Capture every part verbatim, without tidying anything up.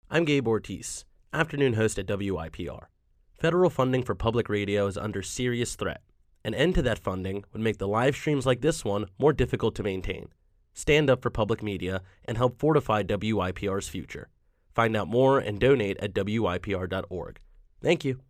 I'm Gabe Ortiz, afternoon host at W I P R. Federal funding for public radio is under serious threat. An end to that funding would make the live streams like this one more difficult to maintain. Stand up for public media and help fortify W I P R's future. Find out more and donate at W I P R dot org. Thank you.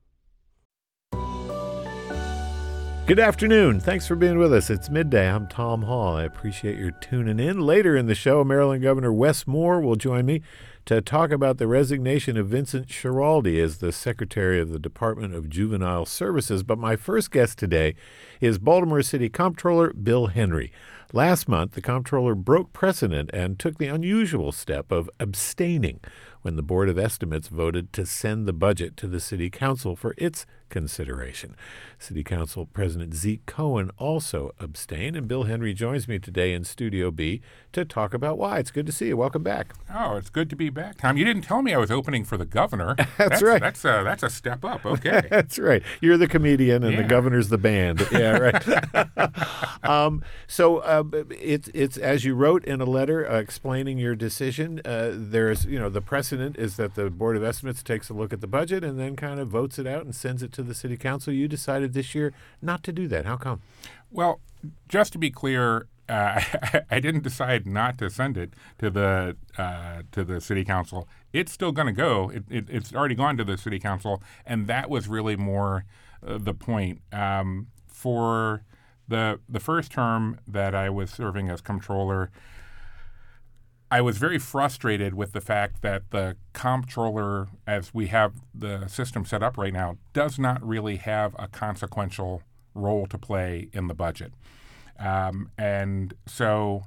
Good afternoon. Thanks for being with us. It's midday. I'm Tom Hall. I appreciate your tuning in. Later in the show, Maryland Governor Wes Moore will join me to talk about the resignation of Vincent Schiraldi as the Secretary of the Department of Juvenile Services. But my first guest today is Baltimore City Comptroller Bill Henry. Last month, the comptroller broke precedent and took the unusual step of abstaining when the Board of Estimates voted to send the budget to the City Council for its consideration. City Council President Zeke Cohen also abstained, and Bill Henry joins me today in Studio B to talk about why. It's good to see you. Welcome back. Oh, it's good to be back, Tom. You didn't tell me I was opening for the governor. That's, that's right. That's a, that's a step up. Okay. That's right. You're the comedian and yeah. the governor's the band. Yeah, right. um, so uh, it's, it's, as you wrote in a letter uh, explaining your decision, uh, there's, you know, the precedent is that the Board of Estimates takes a look at the budget and then kind of votes it out and sends it to the City Council. You decided this year not to do that. How come? Well, just to be clear, uh, I didn't decide not to send it to the uh, to the City Council. It's still going to go. It, it, it's already gone to the City Council, and that was really more uh, the point. Um, for the the first term that I was serving as comptroller, I was very frustrated with the fact that the comptroller, as we have the system set up right now, does not really have a consequential role to play in the budget. Um, and so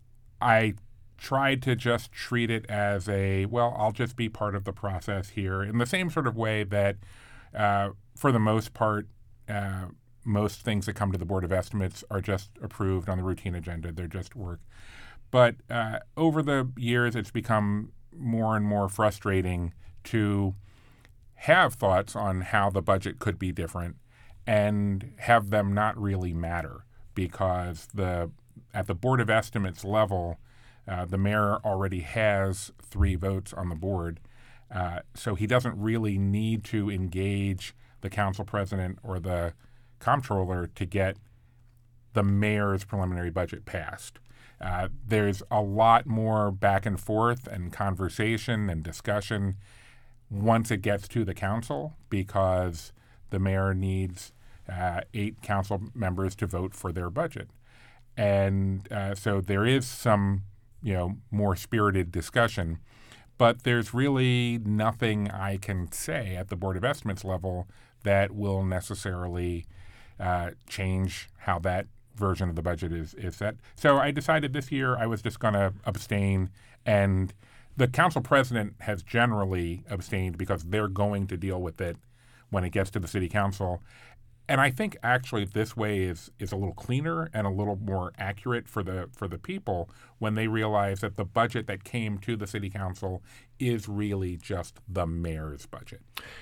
I tried to just treat it as a, well, I'll just be part of the process here in the same sort of way that, uh, for the most part, uh, most things that come to the Board of Estimates are just approved on the routine agenda. They're just work. But uh, over the years, it's become more and more frustrating to have thoughts on how the budget could be different and have them not really matter, because the at the Board of Estimates level, uh, the mayor already has three votes on the board, uh, so he doesn't really need to engage the council president or the comptroller to get the mayor's preliminary budget passed. Uh, there's a lot more back and forth and conversation and discussion once it gets to the council, because the mayor needs uh, eight council members to vote for their budget. And uh, so there is some, you know, more spirited discussion, but there's really nothing I can say at the Board of Estimates level that will necessarily uh, change how that version of the budget is, is set. So I decided this year I was just going to abstain, and the council president has generally abstained because they're going to deal with it when it gets to the city council. And I think actually this way is is a little cleaner and a little more accurate for the for the people when they realize that the budget that came to the city council is really just the mayor's budget.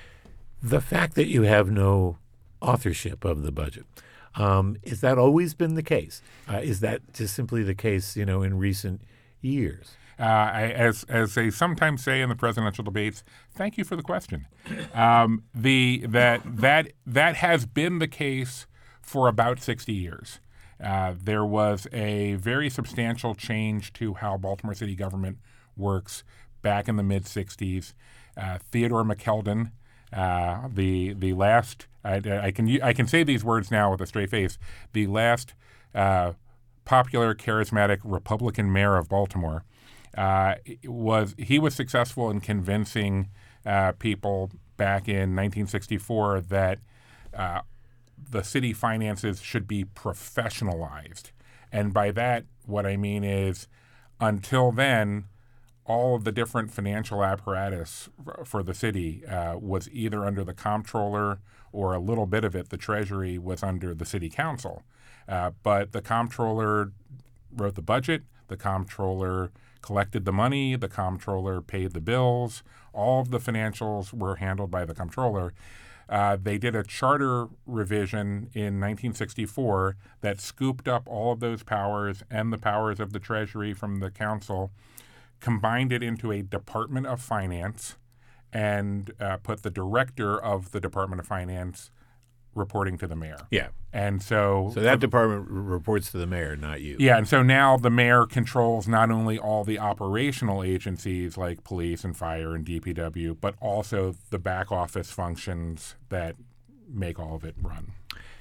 The fact that you have no authorship of the budget, Um, is that always been the case? Uh, is that just simply the case, you know, in recent years? Uh, I, as as they sometimes say in the presidential debates, thank you for the question. Um, the that that that has been the case for about sixty years. Uh, there was a very substantial change to how Baltimore city government works back in the mid sixties. Uh, Theodore McKeldin, uh, the the last I, I can I can say these words now with a straight face. The last uh, popular, charismatic Republican mayor of Baltimore uh, was he was successful in convincing uh, people back in nineteen sixty-four that uh, the city finances should be professionalized, and by that what I mean is until then, all of the different financial apparatus for the city uh, was either under the comptroller or a little bit of it, the Treasury, was under the city council. Uh, but the comptroller wrote the budget, the comptroller collected the money, the comptroller paid the bills, all of the financials were handled by the comptroller. Uh, they did a charter revision in nineteen sixty-four that scooped up all of those powers and the powers of the Treasury from the council, combined it into a Department of Finance, and uh, put the director of the Department of Finance reporting to the mayor. Yeah. And so, So that department r- reports to the mayor, not you. yeah, and so now the mayor controls not only all the operational agencies like police and fire and D P W, but also the back office functions that make all of it run.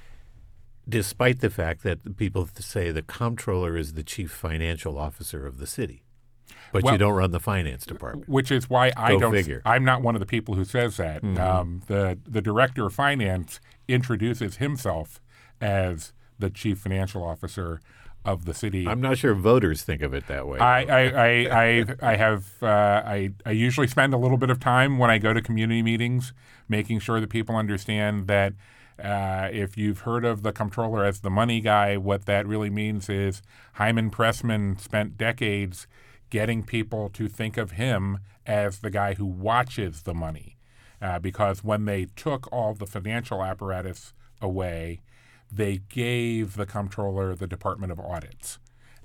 Despite the fact that people say the comptroller is the chief financial officer of the city, but Well, you don't run the finance department. Which is why I Go don't. figure. I'm not one of the people who says that. Mm-hmm. Um, the the director of finance introduces himself as the chief financial officer of the city. I'm not sure voters think of it that way. I I I, I, I have uh, I I usually spend a little bit of time when I go to community meetings making sure that people understand that. Uh, if you've heard of the comptroller as the money guy, what that really means is Hyman Pressman spent decades getting people to think of him as the guy who watches the money. Uh, because when they took all the financial apparatus away, they gave the comptroller the Department of Audits.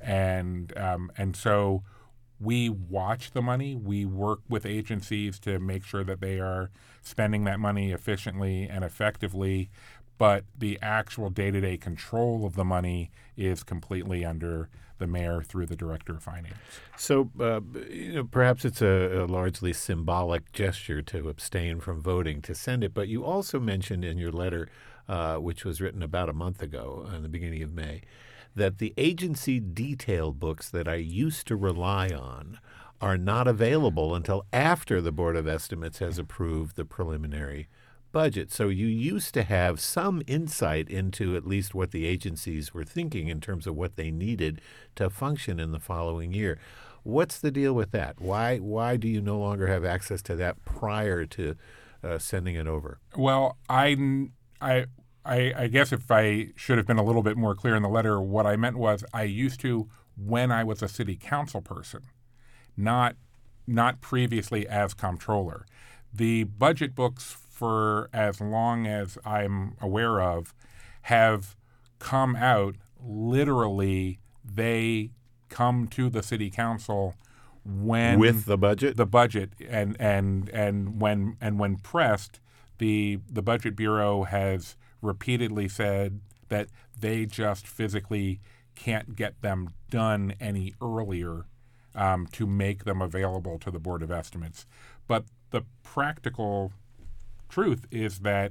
And um, and so we watch the money. We work with agencies to make sure that they are spending that money efficiently and effectively, but the actual day-to-day control of the money is completely under the mayor through the director of finance. So, uh, you know, perhaps it's a, a largely symbolic gesture to abstain from voting to send it, but you also mentioned in your letter, uh, which was written about a month ago, in the beginning of May, that the agency detail books that I used to rely on are not available until after the Board of Estimates has approved the preliminary budget. So you used to have some insight into at least what the agencies were thinking in terms of what they needed to function in the following year. What's the deal with that? Why why do you no longer have access to that prior to uh, sending it over? Well, I, I, I, I guess if I should have been a little bit more clear in the letter, what I meant was I used to when I was a city council person, not not previously as comptroller. The budget books, for as long as I'm aware of, have come out literally. They come to the city council when With the budget? the budget and and and when and when pressed, the the Budget Bureau has repeatedly said that they just physically can't get them done any earlier um, to make them available to the Board of Estimates. But the practical truth is that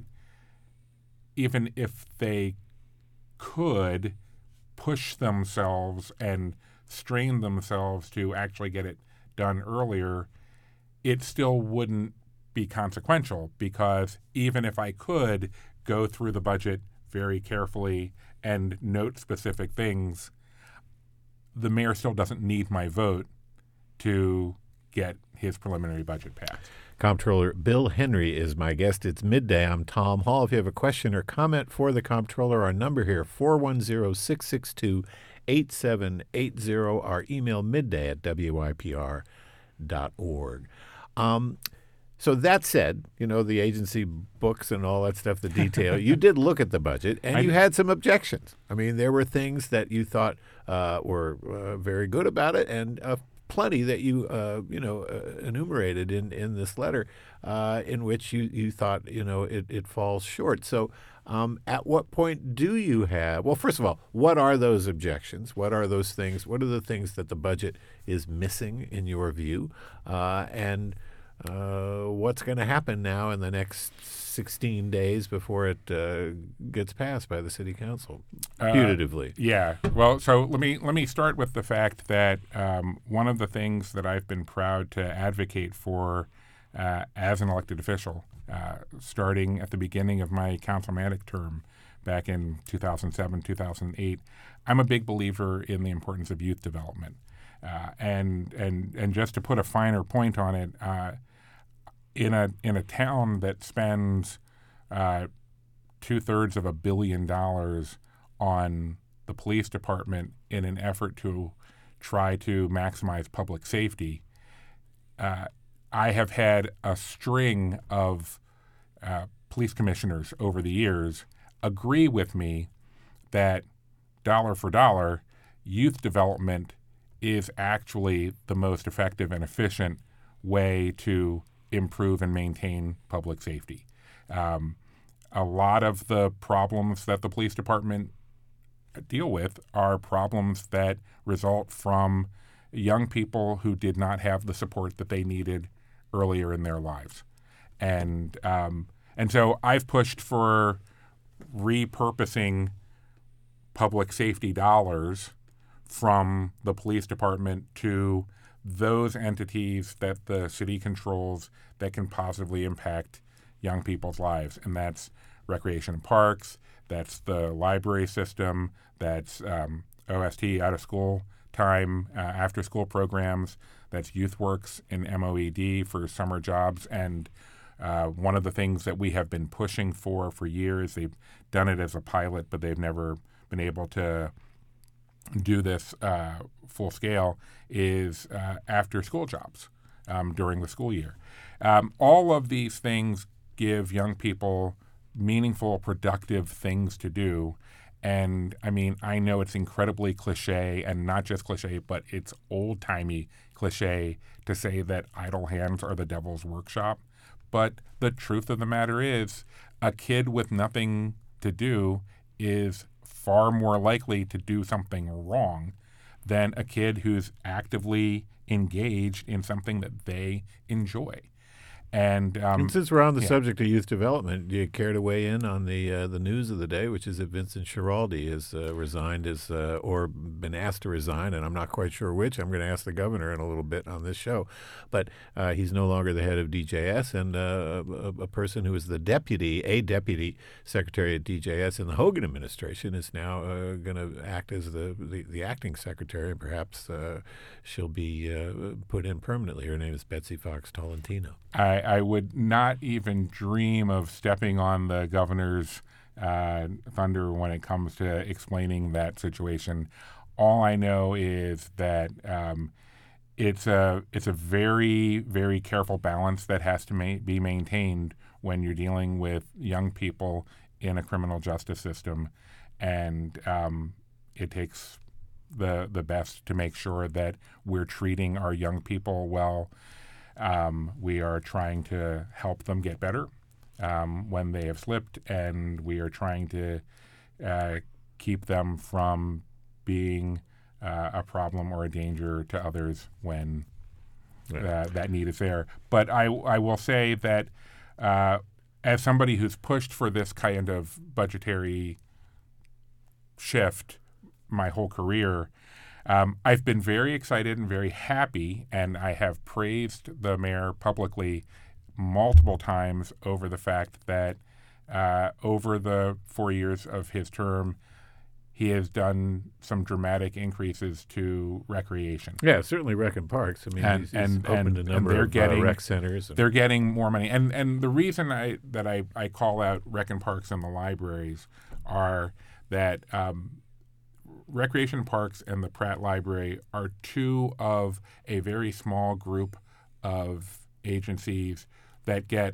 even if they could push themselves and strain themselves to actually get it done earlier, it still wouldn't be consequential, because even if I could go through the budget very carefully and note specific things, the mayor still doesn't need my vote to get his preliminary budget passed. Comptroller Bill Henry is my guest. It's midday. I'm Tom Hall. If you have a question or comment for the comptroller, our number here, four one zero, six six two, eight seven eight zero. Our email, midday at W I P R dot org. Um, so that said, you know, the agency books and all that stuff, the detail, you did look at the budget and I you did. had some objections. I mean, there were things that you thought uh, were uh, very good about it, and uh, plenty that you, uh, you know, uh, enumerated in, in this letter uh, in which you, you thought, you know, it, it falls short. So um, at what point do you have, well, first of all, what are those objections? What are those things? What are the things that the budget is missing in your view? Uh, and uh, what's going to happen now in the next sixteen days before it uh, gets passed by the city council, putatively? Uh, yeah. Well, so let me let me start with the fact that um, one of the things that I've been proud to advocate for uh, as an elected official, uh, starting at the beginning of my councilmanic term back in two thousand seven, two thousand eight, I'm a big believer in the importance of youth development. Uh, and and and just to put a finer point on it, uh, in a in a town that spends uh, two thirds of a billion dollars on the police department in an effort to try to maximize public safety, uh, I have had a string of uh, police commissioners over the years agree with me that dollar for dollar, youth development is actually the most effective and efficient way to improve and maintain public safety. Um, a lot of the problems that the police department deal with are problems that result from young people who did not have the support that they needed earlier in their lives. And um, and so I've pushed for repurposing public safety dollars from the police department to those entities that the city controls that can positively impact young people's lives. And that's recreation and parks, that's the library system, that's um, O S T, out of school time, uh, after school programs, that's YouthWorks and M O E D for summer jobs. And uh, one of the things that we have been pushing for for years, they've done it as a pilot, but they've never been able to do this uh, full scale, is uh, after school jobs um, during the school year. Um, all of these things give young people meaningful, productive things to do. And I mean, I know it's incredibly cliche, and not just cliche, but it's old-timey cliche to say that idle hands are the devil's workshop. But the truth of the matter is, a kid with nothing to do is far more likely to do something wrong than a kid who's actively engaged in something that they enjoy. And, um, and since we're on the yeah. subject of youth development, do you care to weigh in on the uh, the news of the day, which is that Vincent Schiraldi has uh, resigned as, uh, or been asked to resign, and I'm not quite sure which. I'm going to ask the governor in a little bit on this show. But uh, he's no longer the head of D J S, and uh, a, a person who was the deputy, a deputy secretary at D J S in the Hogan administration is now uh, going to act as the, the, the acting secretary, and perhaps uh, she'll be uh, put in permanently. Her name is Betsy Fox Tolentino. I, I would not even dream of stepping on the governor's uh, thunder when it comes to explaining that situation. All I know is that um, it's a it's a very, very careful balance that has to ma- be maintained when you're dealing with young people in a criminal justice system, and um, it takes the the best to make sure that we're treating our young people well. Um, we are trying to help them get better um, when they have slipped, and we are trying to uh, keep them from being uh, a problem or a danger to others when uh, that need is there. But I, I will say that uh, as somebody who's pushed for this kind of budgetary shift my whole career, Um, I've been very excited and very happy, and I have praised the mayor publicly multiple times over the fact that uh, over the four years of his term, he has done some dramatic increases to recreation. Yeah, certainly Rec and Parks. I mean, And- he's, he's and- opened and- a and number they're of getting- uh, rec centers. And, They're getting more money. And and the reason I that I, I call out Rec and Parks and the libraries are that um, Recreation Parks and the Pratt Library are two of a very small group of agencies that get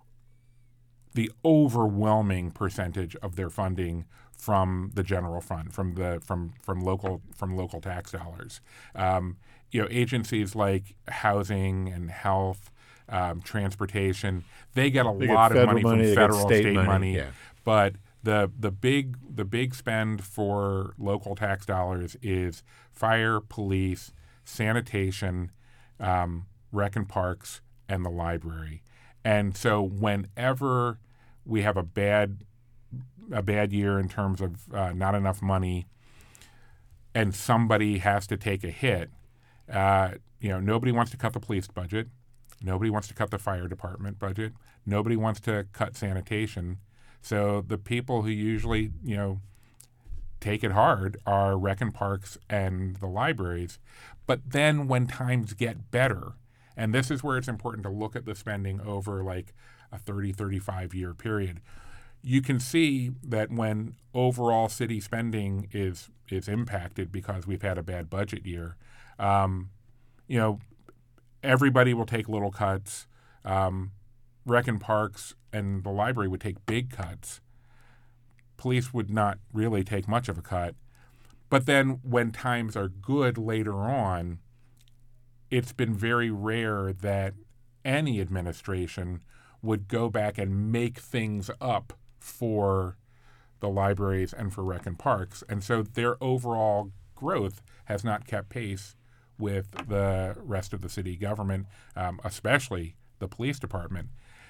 the overwhelming percentage of their funding from the general fund, from the from from local from local tax dollars. Um, you know, agencies like housing and health, um, transportation, they get a They get lot of federal money, money, they from get federal state state money, money, yeah. but the the big the big spend for local tax dollars is fire, police, sanitation, um, Rec and Parks, and the library. And so whenever we have a bad a bad year in terms of uh, not enough money, and somebody has to take a hit, uh, you know, nobody wants to cut the police budget, nobody wants to cut the fire department budget, nobody wants to cut sanitation. So the people who usually, you know, take it hard are Rec and Parks and the libraries. But then when times get better, and this is where it's important to look at the spending over like a thirty, thirty-five year period, you can see that when overall city spending is is impacted because we've had a bad budget year, um, you know, everybody will take little cuts. Um, Rec and Parks and the library would take big cuts. Police would not really take much of a cut. But then when times are good later on, it's been very rare that any administration would go back and make things up for the libraries and for rec and parks. And so their overall growth has not kept pace with the rest of the city government, um, especially the police department.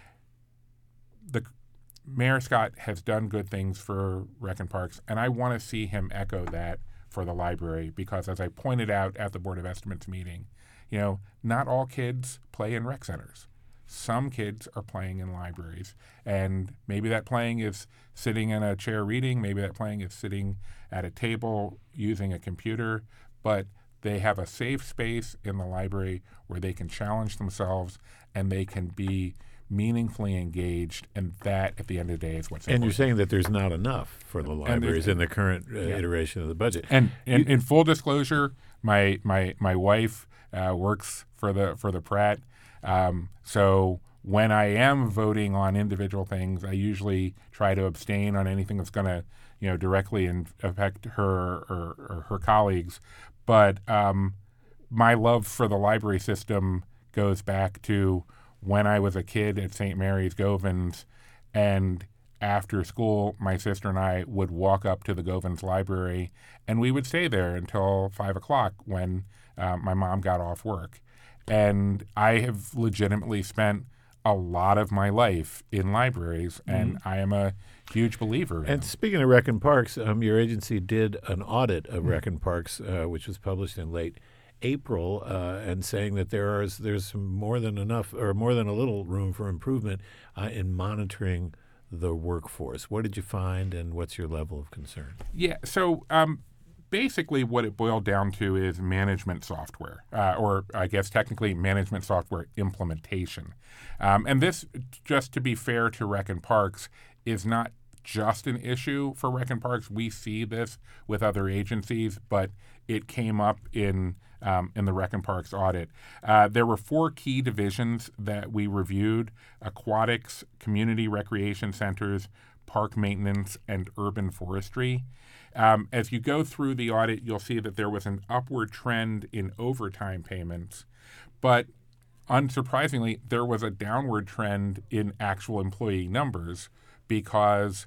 The Mayor Scott has done good things for rec and parks, and I want to see him echo that for the library because, as I pointed out at the Board of Estimates meeting, you know, not all kids play in rec centers. Some kids are playing in libraries, and maybe that playing is sitting in a chair reading, maybe that playing is sitting at a table using a computer, but they have a safe space in the library where they can challenge themselves and they can be meaningfully engaged, and that, at the end of the day, is what's important. And you're saying that there's not enough for the libraries in the current uh, yeah. iteration of the budget. And in, in full disclosure, my my my wife uh, works for the for the Pratt, um, so when I am voting on individual things, I usually try to abstain on anything that's going to, you know, directly in, affect her or, or her colleagues. But um, my love for the library system goes back to when I was a kid at Saint Mary's Govans, and after school, my sister and I would walk up to the Govans Library, and we would stay there until five o'clock when uh, my mom got off work. And I have legitimately spent a lot of my life in libraries, and mm-hmm. I am a huge believer in And them. speaking of rec and parks, um, your agency did an audit of mm-hmm. rec and parks, uh, which was published in late April, uh, and saying that there is there's more than enough or more than a little room for improvement uh, in monitoring the workforce. What did you find, and what's your level of concern? Yeah, so um, basically what it boiled down to is management software, uh, or I guess technically management software implementation. Um, and this, just to be fair to Rec and Parks, is not just an issue for Rec and Parks. We see this with other agencies, but it came up in um, in the Rec and Parks audit. Uh, there were four key divisions that we reviewed: aquatics, community recreation centers, park maintenance, and urban forestry. Um, as you go through the audit, you'll see that there was an upward trend in overtime payments, but unsurprisingly, there was a downward trend in actual employee numbers, because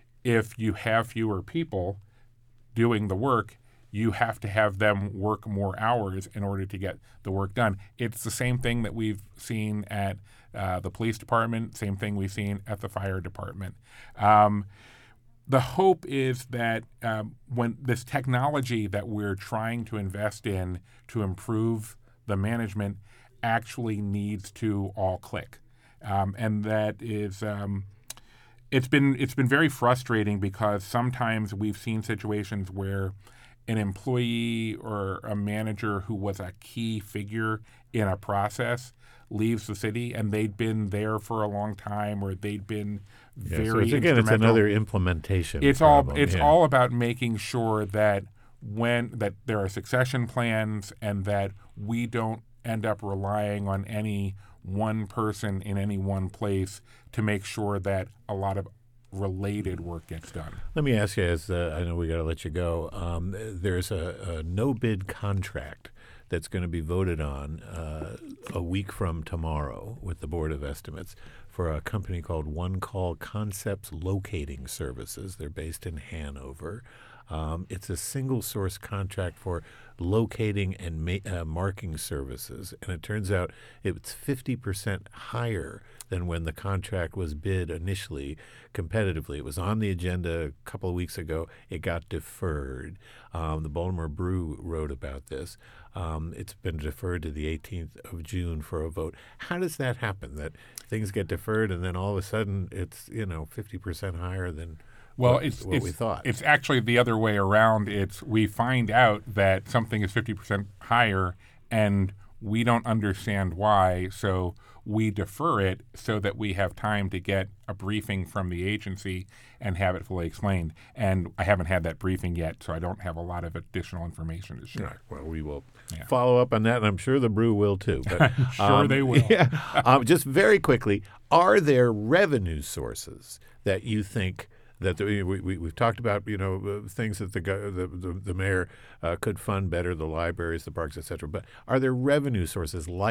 if you have fewer people doing the work, you have to have them work more hours in order to get the work done. It's the same thing that we've seen at uh, the police department, same thing we've seen at the fire department. Um, the hope is that um, when this technology that we're trying to invest in to improve the management actually needs to all click. Um, and that is... Um, It's been it's been very frustrating, because sometimes we've seen situations where an employee or a manager who was a key figure in a process leaves the city, and they'd been there for a long time, or they'd been yeah, very so it's, again, it's another implementation It's problem. all it's yeah. all about making sure that when that there are succession plans, and that we don't end up relying on any one person in any one place to make sure that a lot of related work gets done. Let me ask you, as uh, I know we got to let you go, um, there's a, a no-bid contract that's going to be voted on uh, a week from tomorrow with the Board of Estimates for a company called One Call Concepts Locating Services. They're based in Hanover. Um, it's a single-source contract for locating and ma- uh, marking services, and it turns out it's fifty percent higher than when the contract was bid initially competitively. It was on the agenda a couple of weeks ago. It got deferred. Um, the Baltimore Brew wrote about this. Um, it's been deferred to the eighteenth of June for a vote. How does that happen, that things get deferred and then all of a sudden it's, you know, fifty percent higher than Well, what, it's, what it's, we thought? It's actually the other way around. It's we find out that something is fifty percent higher, and we don't understand why, so we defer it so that we have time to get a briefing from the agency and have it fully explained. And I haven't had that briefing yet, so I don't have a lot of additional information to share. Right. Well, we will Yeah. follow up on that, and I'm sure the Brew will too. But, I'm sure um, they will. Yeah. um, just very quickly, are there revenue sources that you think that the, we, we, we've talked about, you know, uh, things that the, go- the, the, the mayor uh, could fund better, the libraries, the parks, et cetera. But are there revenue sources like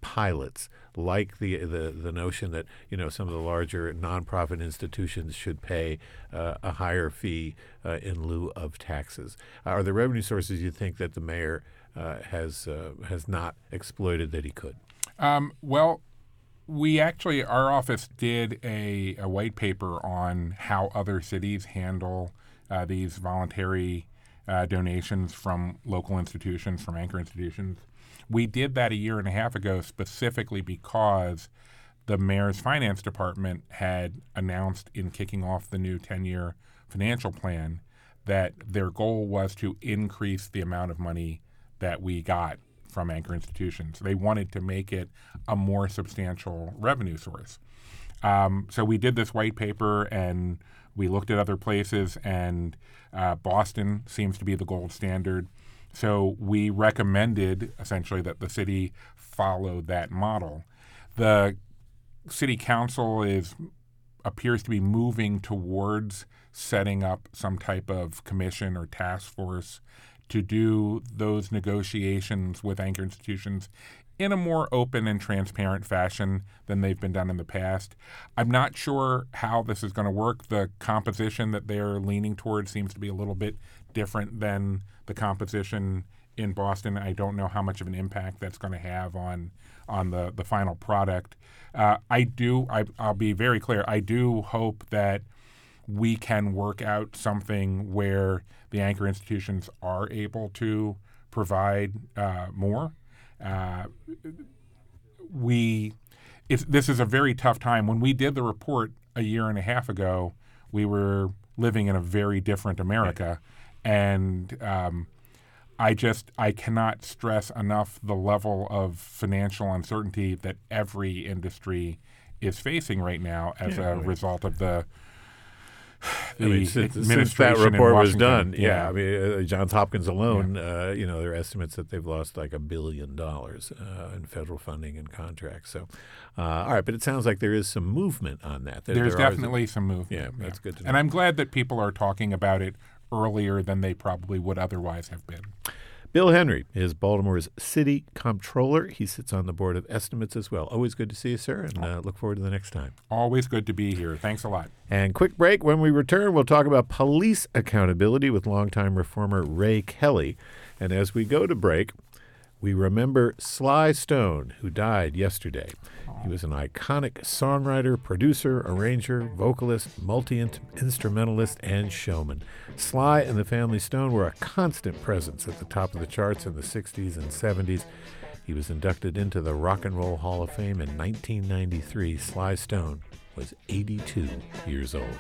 pilots, like the, the the notion that, you know, some of the larger nonprofit institutions should pay uh, a higher fee uh, in lieu of taxes? Are there revenue sources you think that the mayor uh, has uh, has not exploited that he could? Um, well, we actually, our office did a, a white paper on how other cities handle uh, these voluntary uh, donations from local institutions, from anchor institutions. We did that a year and a half ago specifically because the mayor's finance department had announced in kicking off the new ten-year financial plan that their goal was to increase the amount of money that we got from anchor institutions. They wanted to make it a more substantial revenue source. Um, so we did this white paper and we looked at other places, and uh, Boston seems to be the gold standard. So we recommended essentially that the city follow that model. The city council is appears to be moving towards setting up some type of commission or task force to do those negotiations with anchor institutions in a more open and transparent fashion than they've been done in the past. I'm not sure how this is going to work. The composition that they're leaning towards seems to be a little bit different than the composition in Boston. I don't know how much of an impact that's going to have on on the, the final product. Uh, I do, I, I'll be very clear, I do hope that we can work out something where the anchor institutions are able to provide uh, more. Uh, we, it's, this is a very tough time. When we did the report a year and a half ago, we were living in a very different America. And um, I just, I cannot stress enough the level of financial uncertainty that every industry is facing right now as yeah, a right. result of the The I mean, since, since administration that in report was Washington. done, yeah, Yeah. I mean, uh, Johns Hopkins alone, uh, you know, there are estimates that they've lost like a billion dollars uh, in federal funding and contracts. So, uh, all right, but it sounds like there is some movement on that. There, There's there are- definitely some movement. Yeah, that's good to know. And I'm glad that people are talking about it earlier than they probably would otherwise have been. Bill Henry is Baltimore's city comptroller. He sits on the board of estimates as well. Always good to see you, sir, and uh, look forward to the next time. Always good to be here. Thanks a lot. And quick break. When we return, we'll talk about police accountability with longtime reformer Ray Kelly. And as we go to break, we remember Sly Stone, who died yesterday. He was an iconic songwriter, producer, arranger, vocalist, multi-instrumentalist, and showman. Sly and the family Stone were a constant presence at the top of the charts in the sixties and seventies. He was inducted into the Rock and Roll Hall of Fame in nineteen ninety-three. Sly Stone was eighty-two years old.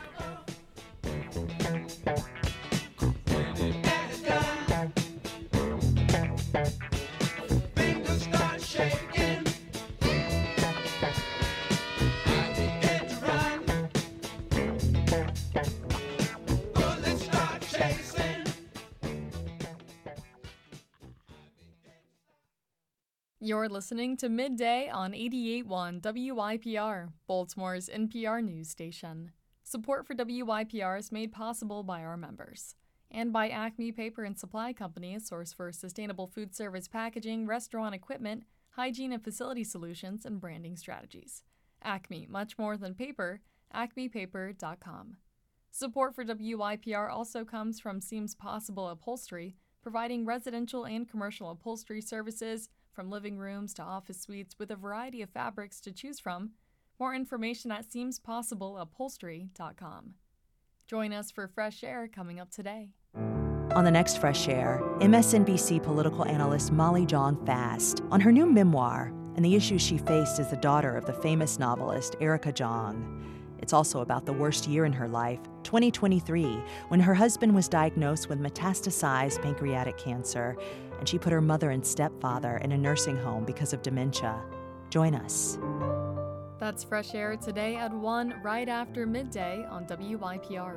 You're listening to Midday on eighty-eight point one W I P R, Baltimore's N P R news station. Support for W I P R is made possible by our members and by Acme Paper and Supply Company, a source for sustainable food service packaging, restaurant equipment, hygiene and facility solutions, and branding strategies. Acme, much more than paper, acme paper dot com. Support for W I P R also comes from Seems Possible Upholstery, providing residential and commercial upholstery services from living rooms to office suites with a variety of fabrics to choose from. More information at seems possible upholstery dot com. Join us for Fresh Air coming up today. On the next Fresh Air, M S N B C political analyst Molly Jong Fast on her new memoir and the issues she faced as the daughter of the famous novelist Erica Jong. It's also about the worst year in her life, twenty twenty-three, when her husband was diagnosed with metastasized pancreatic cancer, and she put her mother and stepfather in a nursing home because of dementia. Join us. That's Fresh Air today at one, right after midday on W I P R.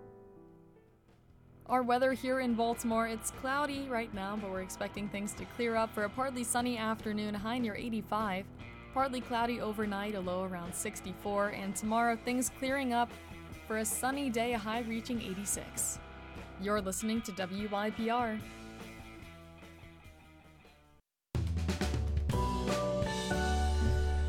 Our weather here in Baltimore, it's cloudy right now, but we're expecting things to clear up for a partly sunny afternoon, high near eighty-five. Partly cloudy overnight, a low around sixty-four, and tomorrow things clearing up for a sunny day, a high reaching eighty-six. You're listening to W I P R.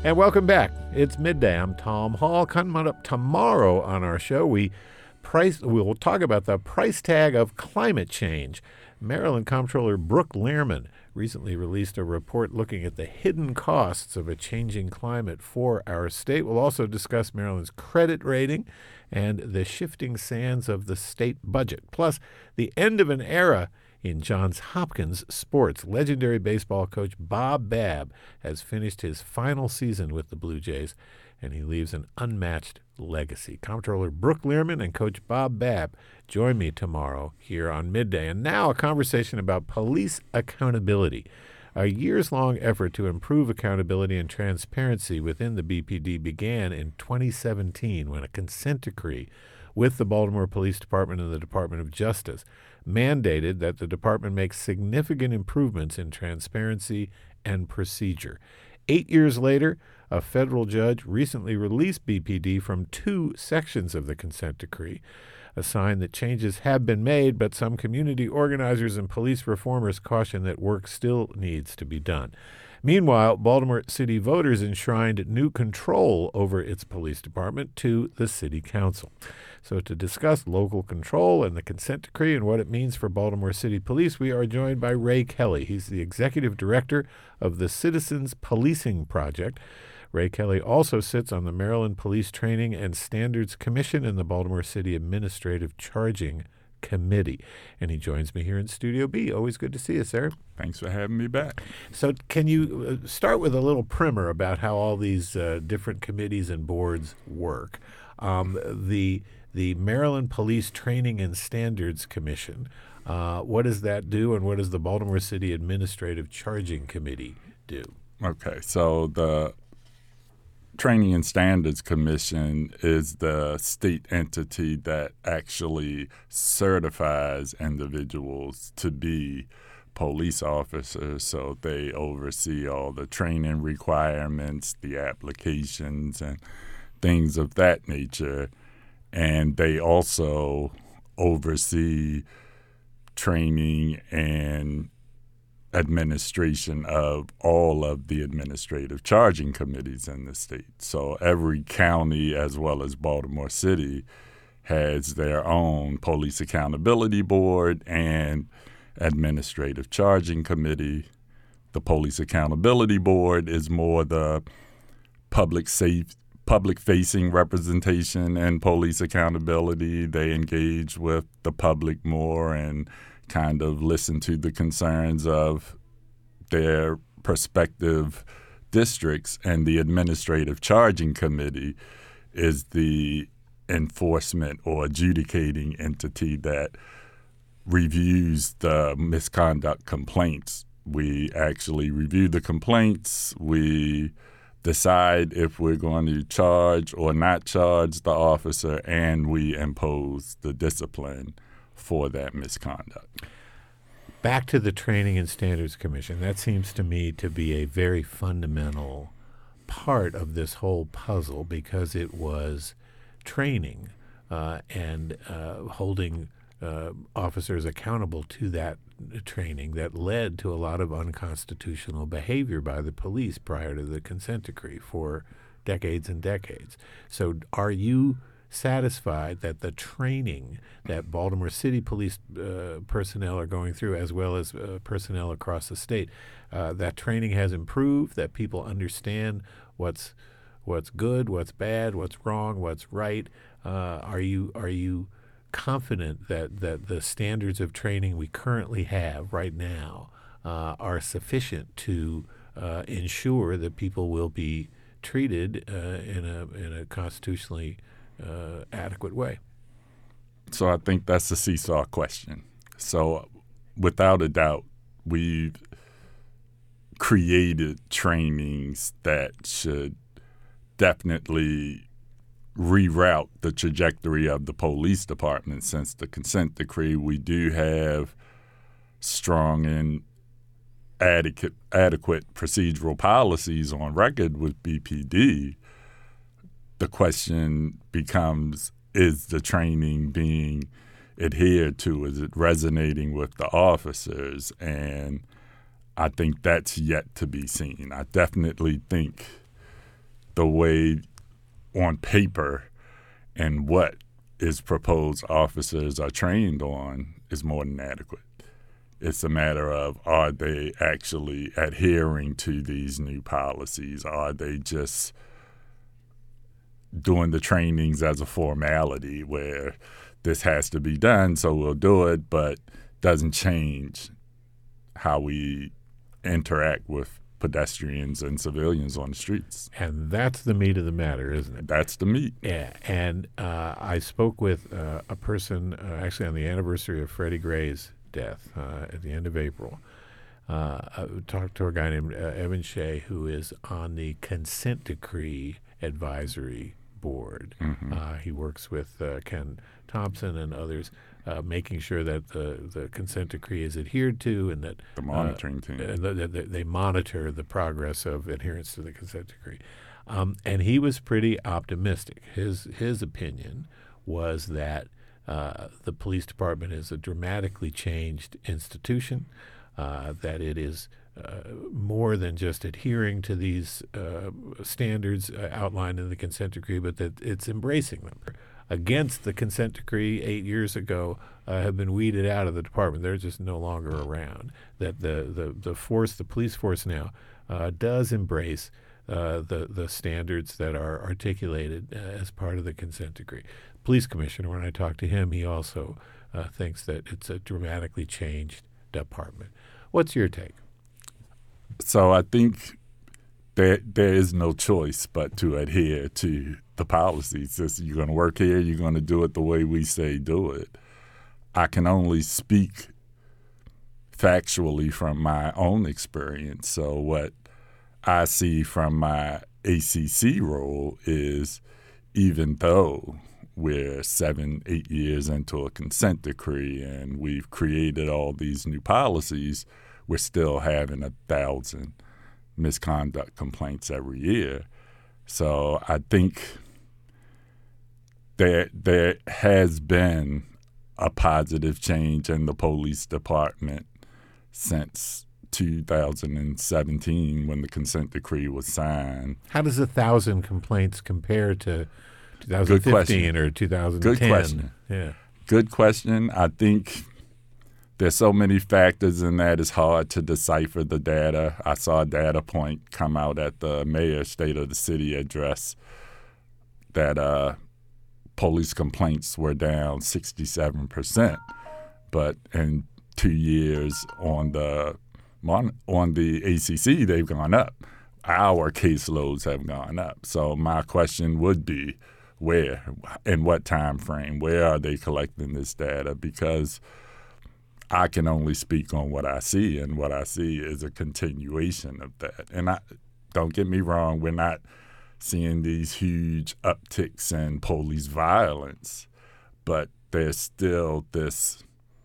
And welcome back. It's midday. I'm Tom Hall. Coming up tomorrow on our show, we price we will talk about the price tag of climate change. Maryland Comptroller Brooke Lehrman recently released a report looking at the hidden costs of a changing climate for our state. We'll also discuss Maryland's credit rating and the shifting sands of the state budget, plus the end of an era in Johns Hopkins sports. Legendary baseball coach Bob Babb has finished his final season with the Blue Jays, and he leaves an unmatched legacy. Comptroller Brooke Lehrman and Coach Bob Babb join me tomorrow here on Midday. And now a conversation about police accountability. A years-long effort to improve accountability and transparency within the B P D began in twenty seventeen when a consent decree with the Baltimore Police Department and the Department of Justice mandated that the department make significant improvements in transparency and procedure. Eight years later, a federal judge recently released B P D from two sections of the consent decree, a sign that changes have been made, but some community organizers and police reformers caution that work still needs to be done. Meanwhile, Baltimore City voters enshrined new control over its police department to the city council. So to discuss local control and the consent decree and what it means for Baltimore City Police, we are joined by Ray Kelly. He's the executive director of the Citizens Policing Project. Ray Kelly also sits on the Maryland Police Training and Standards Commission and the Baltimore City Administrative Charging Committee. And he joins me here in Studio B. Always good to see you, sir. Thanks for having me back. So can you uh, start with a little primer about how all these uh, different committees and boards work? Um, the the Maryland Police Training and Standards Commission, uh, what does that do, and what does the Baltimore City Administrative Charging Committee do? Okay, so the Training and Standards Commission is the state entity that actually certifies individuals to be police officers. So they oversee all the training requirements, the applications, and things of that nature. And they also oversee training and administration of all of the administrative charging committees in the state. So every county, as well as Baltimore City, has their own police accountability board and administrative charging committee. The police accountability board is more the public safe, public-facing representation and police accountability. They engage with the public more and kind of listen to the concerns of their prospective districts. And the administrative charging committee is the enforcement or adjudicating entity that reviews the misconduct complaints. We actually review the complaints. We decide if we're going to charge or not charge the officer, and we impose the discipline for that misconduct. Back to the Training and Standards Commission. That seems to me to be a very fundamental part of this whole puzzle, because it was training uh, and uh, holding uh, officers accountable to that training that led to a lot of unconstitutional behavior by the police prior to the consent decree for decades and decades. So are you satisfied that the training that Baltimore City police uh, personnel are going through, as well as uh, personnel across the state, uh, that training has improved, that people understand what's what's good, what's bad, what's wrong, what's right? Uh, are you are you confident that, that the standards of training we currently have right now uh, are sufficient to uh, ensure that people will be treated uh, in a in a constitutionally uh, adequate way? So I think that's the seesaw question. So without a doubt, we've created trainings that should definitely reroute the trajectory of the police department. Since the consent decree, we do have strong and adequate, adequate procedural policies on record with B P D. The question becomes, is the training being adhered to? Is it resonating with the officers? And I think that's yet to be seen. I definitely think the way on paper and what is proposed officers are trained on is more than adequate. It's a matter of, are they actually adhering to these new policies? Are they just doing the trainings as a formality where this has to be done, so we'll do it, but doesn't change how we interact with pedestrians and civilians on the streets? And that's the meat of the matter, isn't it? That's the meat. Yeah, and uh, I spoke with uh, a person uh, actually on the anniversary of Freddie Gray's death uh, at the end of April. Uh, I talked to a guy named uh, Evan Shea, who is on the consent decree advisory board. Mm-hmm. Uh, he works with uh, Ken Thompson and others, uh, making sure that the, the consent decree is adhered to, and that The monitoring uh, team. uh, that that they monitor the progress of adherence to the consent decree. Um, and he was pretty optimistic. His his opinion was that uh, the police department is a dramatically changed institution, uh, that it is uh, more than just adhering to these uh, standards uh, outlined in the consent decree, but that it's embracing them. Against the consent decree eight years ago uh, have been weeded out of the department. They're just no longer around. That the, the, the force, the police force now, uh, does embrace uh, the, the standards that are articulated uh, as part of the consent decree. Police commissioner, when I talked to him, he also uh, thinks that it's a dramatically changed department. What's your take? So I think there there is no choice but to adhere to the policies. It's, you're going to work here, you're going to do it the way we say do it. I can only speak factually from my own experience. So what I see from my A C C role is, even though we're seven, eight years into a consent decree and we've created all these new policies, we're still having a thousand misconduct complaints every year. So I think there there has been a positive change in the police department since two thousand seventeen when the consent decree was signed. How does a thousand complaints compare to twenty fifteen or two thousand ten? Good question. Yeah. Good question. I think there's so many factors in that, it's hard to decipher the data. I saw a data point come out at the mayor's State of the City address that uh, police complaints were down sixty-seven percent. But in two years on the on the A C C, they've gone up. Our caseloads have gone up. So my question would be, where, in what time frame, where are they collecting this data? Because I can only speak on what I see, and what I see is a continuation of that. And I, don't get me wrong, we're not seeing these huge upticks in police violence, but there's still this,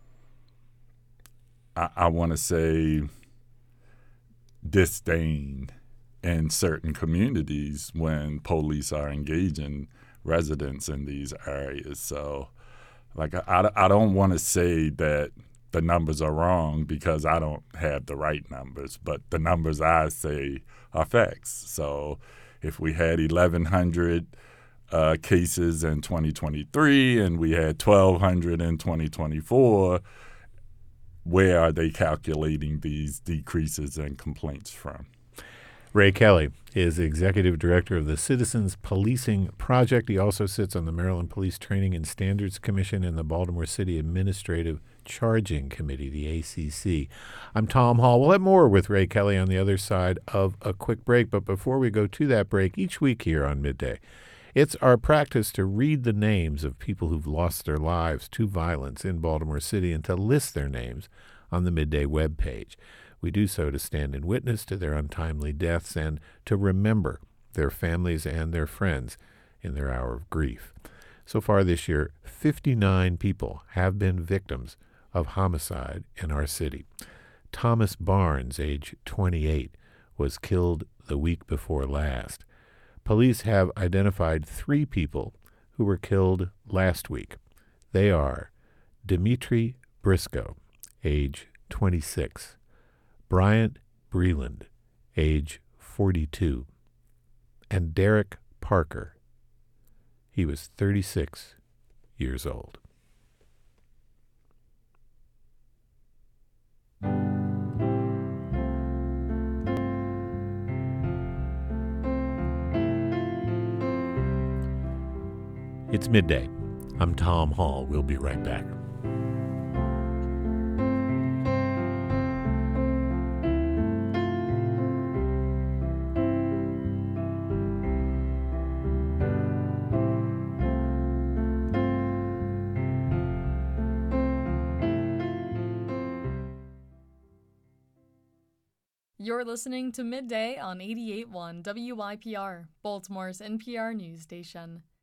I, I want to say, disdain in certain communities when police are engaging residents in these areas. So, like, I, I don't want to say that the numbers are wrong because I don't have the right numbers, but the numbers I say are facts. So if we had eleven hundred uh, cases in twenty twenty-three and we had twelve hundred in twenty twenty-four, where are they calculating these decreases in complaints from? Ray Kelly is Executive Director of the Citizens Policing Project. He also sits on the Maryland Police Training and Standards Commission and the Baltimore City Administrative Charging Committee, the A C C. I'm Tom Hall. We'll have more with Ray Kelly on the other side of a quick break. But before we go to that break, each week here on Midday, it's our practice to read the names of people who've lost their lives to violence in Baltimore City and to list their names on the Midday webpage. We do so to stand in witness to their untimely deaths and to remember their families and their friends in their hour of grief. So far this year, fifty-nine people have been victims of homicide in our city. Thomas Barnes, age twenty-eight, was killed the week before last. Police have identified three people who were killed last week. They are Dimitri Briscoe, age twenty-six, Bryant Breland, age forty-two, and Derek Parker. He was thirty-six years old. It's midday. I'm Tom Hall. We'll be right back. You're listening to Midday on eighty-eight point one W I P R, Baltimore's N P R news station.